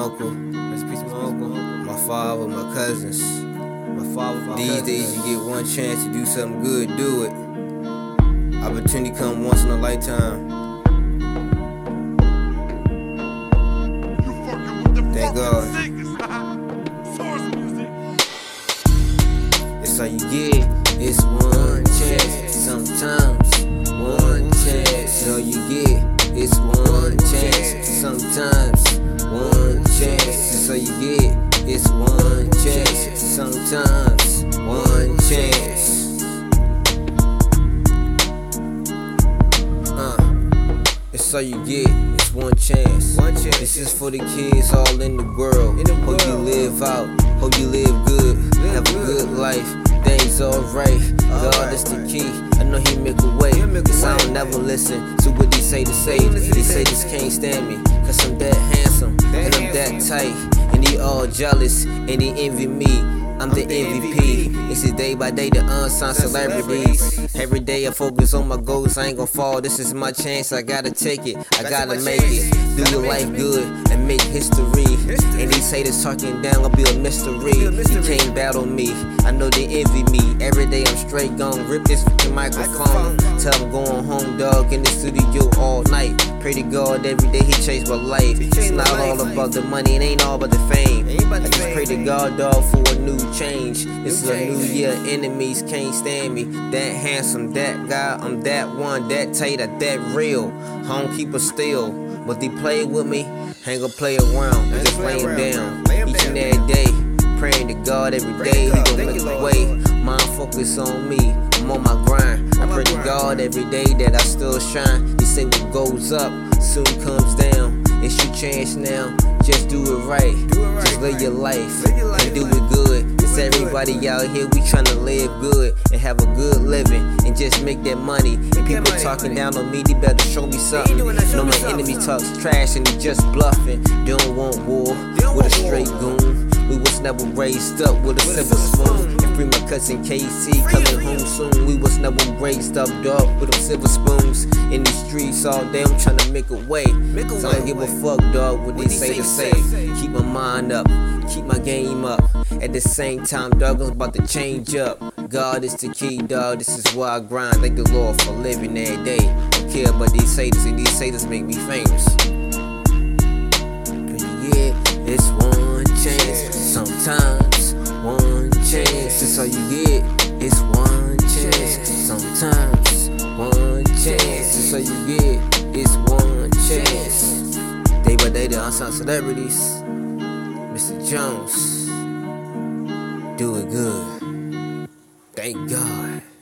uncle. Rest in peace to my uncle. My father, my cousins. These days you get one chance to do something good, do it. Opportunity come once in a lifetime. Thank God. It's all you get. It's one chance. Sometimes one chance. All you get. It's one chance. Sometimes one chance. It's all you get. It's one chance. Sometimes one chance. It's all you get, it's one chance. This is for the kids all in the world. Hope you live out, hope you live good, have a good life, things alright. God is the key, I know He make a way. Cause I don't never listen to what He say to say. He say just can't stand me, cause I'm that handsome, and I'm that tight. And they all jealous, and they envy me. I'm the MVP. This is day by day the unsigned celebrities. Every day I focus on my goals, I ain't gon' fall. This is my chance, I gotta take it, I gotta make it. Do your life good and make history. And these haters talking down, I'll be a mystery. You can't battle me, I know they envy me. Every day I'm straight gon' rip this fucking microphone. Tell I'm going home, dog, in the studio all night. Pray to God every day He changed my life. It's not all about the money, it ain't all about the fame. I just pray to God, dog, for a new change. This is a new year, enemies can't stand me. That handsome, that guy, I'm that one, that tight, that real. I don't keep it still, but they play with me, ain't gon' play around. I just lay him down, each and every day. Praying to God every day, He gon' make a way. Mind focus on me, I'm on my grind. I pray to God every day that I still shine. They say what goes up soon comes down. It's your chance now, just do it right. Just live your life and do it good. Cause everybody out here, we tryna live good and have a good living and just make that money. And people talking down on me, they better show me something. Know my enemy talks trash and they just bluffing. They don't want war with a straight goon. We was never raised up with a silver spoon. And free my cousin KC coming home soon. We was never raised up, dog, with them silver spoons. In these streets all day, I'm tryna make a way. So I don't give a fuck, dog, what they say to say. Keep my mind up, keep my game up. At the same time, dog, I'm about to change up. God is the key, dog, this is why I grind. Thank the Lord for living every day. Don't care about these haters, and these haters make me famous. Yeah, it's one chance. Sometimes one chance. That's all you get. It's one chance. Sometimes one chance. That's all you get. It's one chance. Day by day, the unsigned celebrities. Mr. Jones, do it good. Thank God.